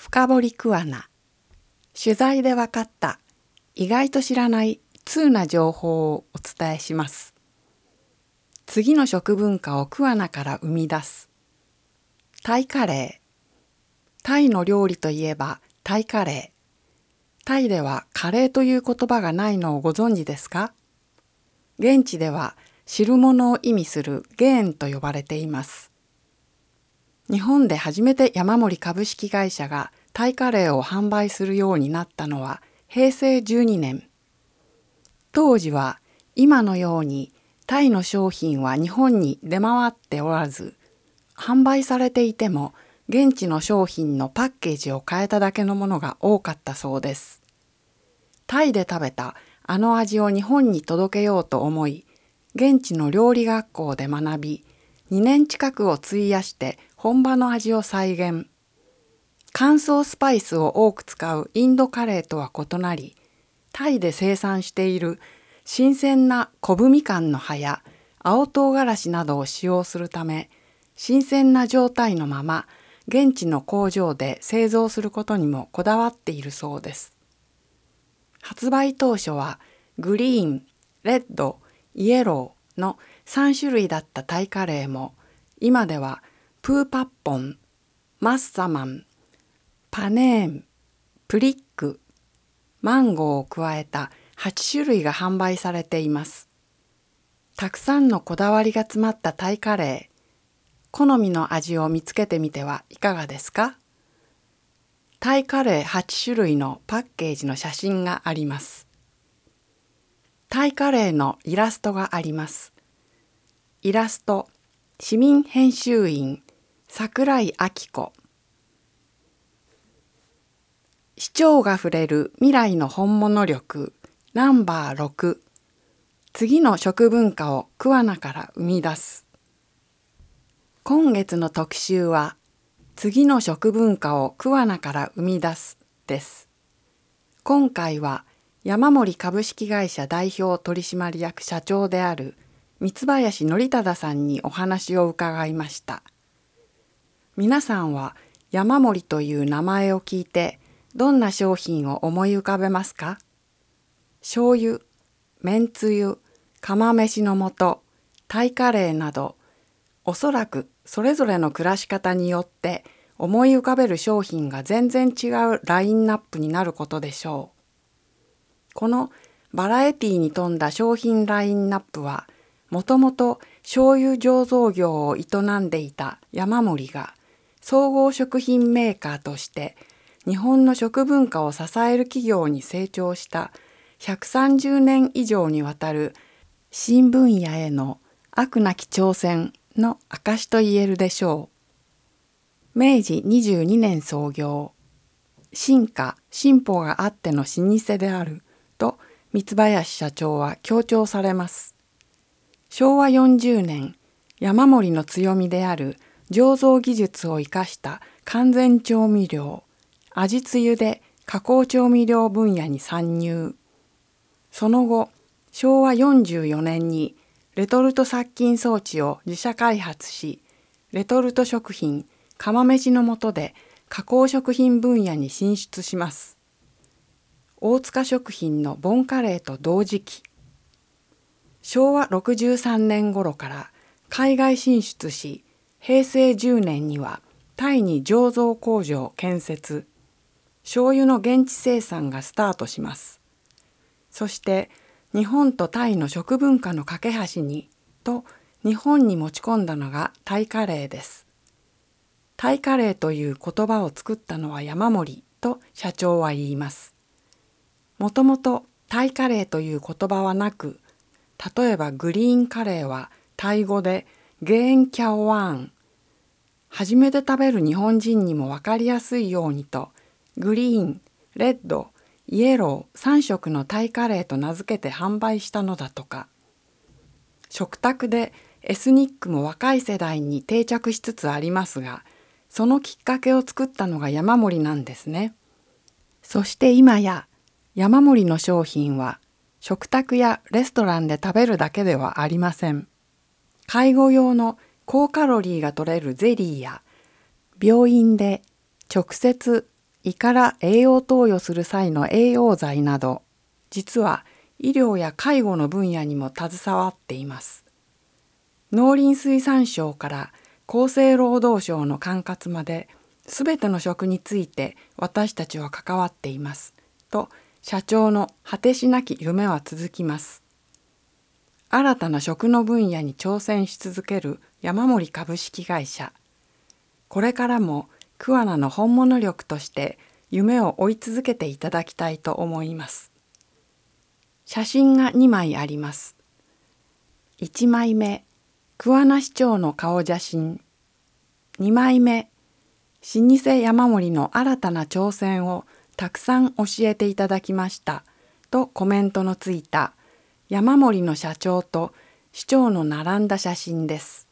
深掘り桑名。取材で分かった意外と知らない通な情報をお伝えします。次の食文化を桑名から生み出す。タイカレー。タイの料理といえばタイカレー。タイではカレーという言葉がないのをご存知ですか？現地では汁物を意味するゲーンと呼ばれています。日本で初めて山盛株式会社がタイカレーを販売するようになったのは平成12年。当時は今のようにタイの商品は日本に出回っておらず、販売されていても現地の商品のパッケージを変えただけのものが多かったそうです。タイで食べたあの味を日本に届けようと思い、現地の料理学校で学び、2年近くを費やして本場の味を再現。乾燥スパイスを多く使うインドカレーとは異なり、タイで生産している新鮮なコブミカンの葉や青唐辛子などを使用するため、新鮮な状態のまま現地の工場で製造することにもこだわっているそうです。発売当初はグリーン、レッド、イエローの3種類だったタイカレーも、今ではプーパッポン、マッサマン、パネーン、プリック、マンゴーを加えた8種類が販売されています。たくさんのこだわりが詰まったタイカレー、好みの味を見つけてみてはいかがですか？タイカレー8種類のパッケージの写真があります。タイカレーのイラストがあります。イラスト、市民編集員、桜井明子。市長が触れる未来の本物力、ナンバー6。次の食文化を桑名から生み出す。今月の特集は、次の食文化を桑名から生み出すです。今回は山盛株式会社代表取締役社長である三林則忠さんにお話を伺いました。皆さんは山盛という名前を聞いてどんな商品を思い浮かべますか？醤油、めんつゆ、釜飯の素、タイカレーなど、おそらくそれぞれの暮らし方によって思い浮かべる商品が全然違うラインナップになることでしょう。このバラエティに富んだ商品ラインナップは、もともと醤油醸造業を営んでいた山盛が総合食品メーカーとして日本の食文化を支える企業に成長した130年以上にわたる新分野への飽くなき挑戦の証と言えるでしょう。明治22年創業、進化・進歩があっての老舗であると三林社長は強調されます。昭和40年、山盛の強みである醸造技術を生かした完全調味料、味つゆで加工調味料分野に参入。その後、昭和44年にレトルト殺菌装置を自社開発し、レトルト食品、釜飯の素で加工食品分野に進出します。大塚食品のボンカレーと同時期。昭和63年頃から海外進出し、平成10年にはタイに醸造工場建設。醤油の現地生産がスタートします。そして日本とタイの食文化の架け橋にと日本に持ち込んだのがタイカレーです。タイカレーという言葉を作ったのは山盛と社長は言います。もともとタイカレーという言葉はなく、例えばグリーンカレーはタイ語でゲーンキャオワーン。初めて食べる日本人にもわかりやすいようにと、グリーン、レッド、イエロー3色のタイカレーと名付けて販売したのだとか。食卓でエスニックも若い世代に定着しつつありますが、そのきっかけを作ったのが山盛なんですね。そして今や山盛の商品は食卓やレストランで食べるだけではありません。介護用の高カロリーが取れるゼリーや病院で直接胃から栄養投与する際の栄養剤など、実は医療や介護の分野にも携わっています。農林水産省から厚生労働省の管轄まで、すべての職について私たちは関わっています。と、社長の果てしなき夢は続きます。新たな食の分野に挑戦し続ける山森株式会社。これからも桑名の本物力として夢を追い続けていただきたいと思います。写真が2枚あります。1枚目、桑名市長の顔写真。2枚目、老舗山森の新たな挑戦をたくさん教えていただきましたとコメントのついた山森の社長と市長の並んだ写真です。